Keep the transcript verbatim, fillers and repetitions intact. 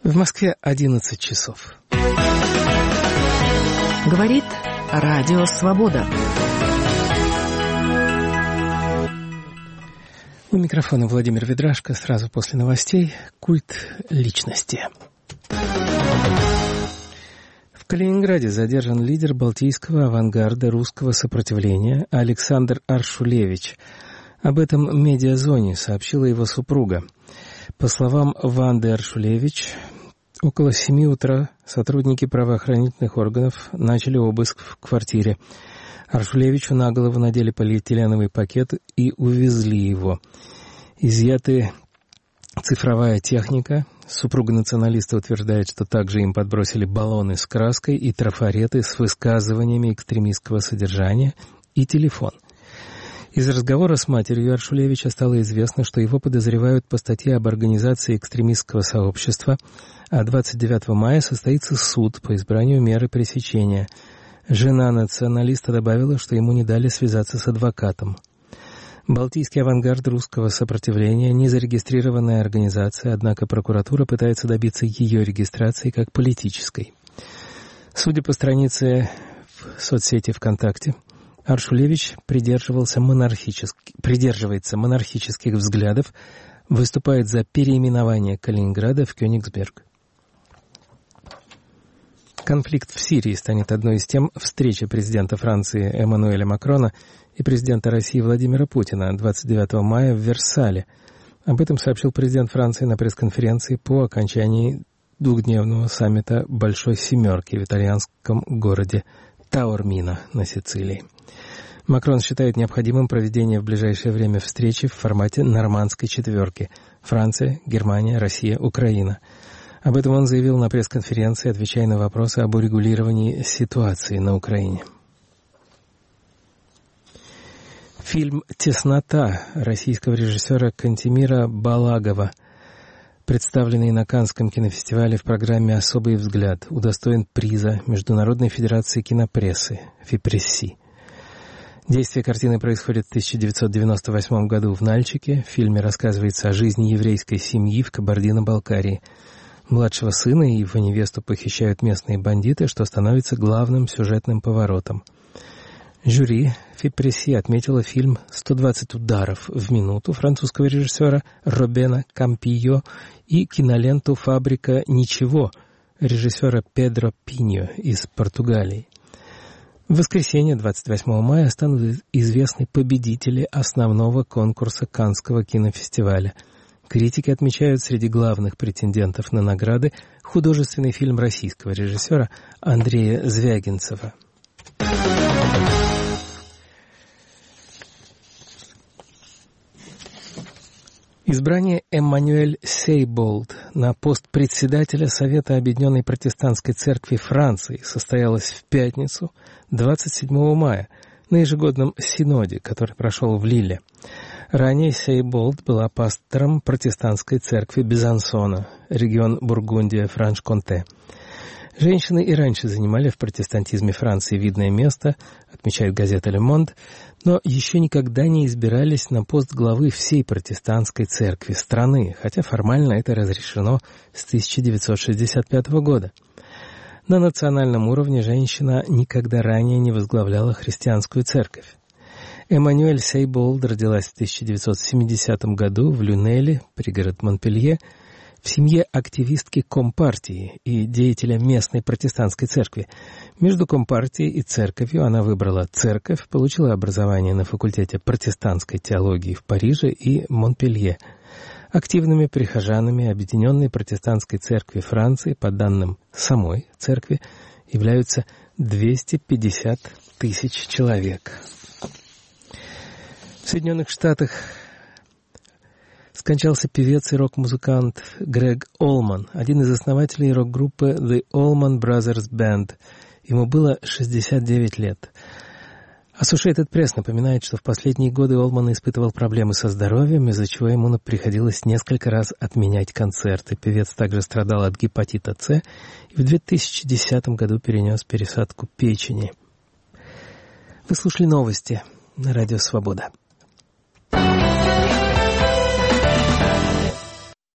В Москве одиннадцать часов. Говорит Радио Свобода. У микрофона Владимир Ведрашко. Сразу после новостей «Культ личности». В Калининграде задержан лидер балтийского авангарда русского сопротивления Александр Аршулевич. Об этом «Медиазоне» сообщила его супруга. По словам Ванды Аршулевич, около семи утра сотрудники правоохранительных органов начали обыск в квартире. Аршулевичу на голову надели полиэтиленовый пакет и увезли его. Изъяты цифровая техника. Супруга националиста утверждает, что также им подбросили баллоны с краской и трафареты с высказываниями экстремистского содержания и телефон. Из разговора с матерью Аршулевича стало известно, что его подозревают по статье об организации экстремистского сообщества, а двадцать девятого мая состоится суд по избранию меры пресечения. Жена националиста добавила, что ему не дали связаться с адвокатом. Балтийский авангард русского сопротивления – незарегистрированная организация, однако прокуратура пытается добиться ее регистрации как политической. Судя по странице в соцсети ВКонтакте, Аршулевич придерживался монархических, придерживается монархических взглядов, выступает за переименование Калининграда в Кёнигсберг. Конфликт в Сирии станет одной из тем встречи президента Франции Эммануэля Макрона и президента России Владимира Путина двадцать девятого мая в Версале. Об этом сообщил президент Франции на пресс-конференции по окончании двухдневного саммита «Большой семерки» в итальянском городе Таормино на Сицилии. Макрон считает необходимым проведение в ближайшее время встречи в формате нормандской четверки – Франция, Германия, Россия, Украина. Об этом он заявил на пресс-конференции, отвечая на вопросы об урегулировании ситуации на Украине. Фильм «Теснота» российского режиссера Кантемира Балагова, представленный на Каннском кинофестивале в программе «Особый взгляд», удостоен приза Международной федерации кинопрессы «Фипресси». Действие картины происходит в тысяча девятьсот девяносто восьмом году в Нальчике. В фильме рассказывается о жизни еврейской семьи в Кабардино-Балкарии. Младшего сына и его невесту похищают местные бандиты, что становится главным сюжетным поворотом. Жюри Фипресси отметило фильм «сто двадцать ударов в минуту» французского режиссера Робена Кампийо и киноленту «Фабрика ничего» режиссера Педро Пиньо из Португалии. В воскресенье, двадцать восьмого мая, станут известны победители основного конкурса Каннского кинофестиваля. Критики отмечают среди главных претендентов на награды художественный фильм российского режиссера Андрея Звягинцева. Избрание Эммануэль Сейболд на пост председателя Совета Объединенной Протестантской Церкви Франции состоялось в пятницу, двадцать седьмого мая, на ежегодном синоде, который прошел в Лилле. Ранее Сейболд была пастором протестантской церкви Безансона, регион Бургундия, Франш-Конте. Женщины и раньше занимали в протестантизме Франции видное место, отмечает газета «Ле Монд», но еще никогда не избирались на пост главы всей протестантской церкви страны, хотя формально это разрешено с тысяча девятьсот шестьдесят пятого года. На национальном уровне женщина никогда ранее не возглавляла христианскую церковь. Эммануэль Сейболд родилась в тысяча девятьсот семидесятом году в Люнеле, пригород Монпелье, в семье активистки Компартии и деятеля местной протестантской церкви. Между Компартией и церковью она выбрала церковь, получила образование на факультете протестантской теологии в Париже и Монпелье. Активными прихожанами Объединенной протестантской церкви Франции, по данным самой церкви, являются двести пятьдесят тысяч человек. В Соединенных Штатах скончался певец и рок-музыкант Грег Олман, один из основателей рок-группы The Allman Brothers Band. Ему было шестьдесят девять лет. Associated Press напоминает, что в последние годы Олман испытывал проблемы со здоровьем, из-за чего ему приходилось несколько раз отменять концерты. Певец также страдал от гепатита С и в две тысячи десятом году перенес пересадку печени. Вы слушали новости на Радио Свобода.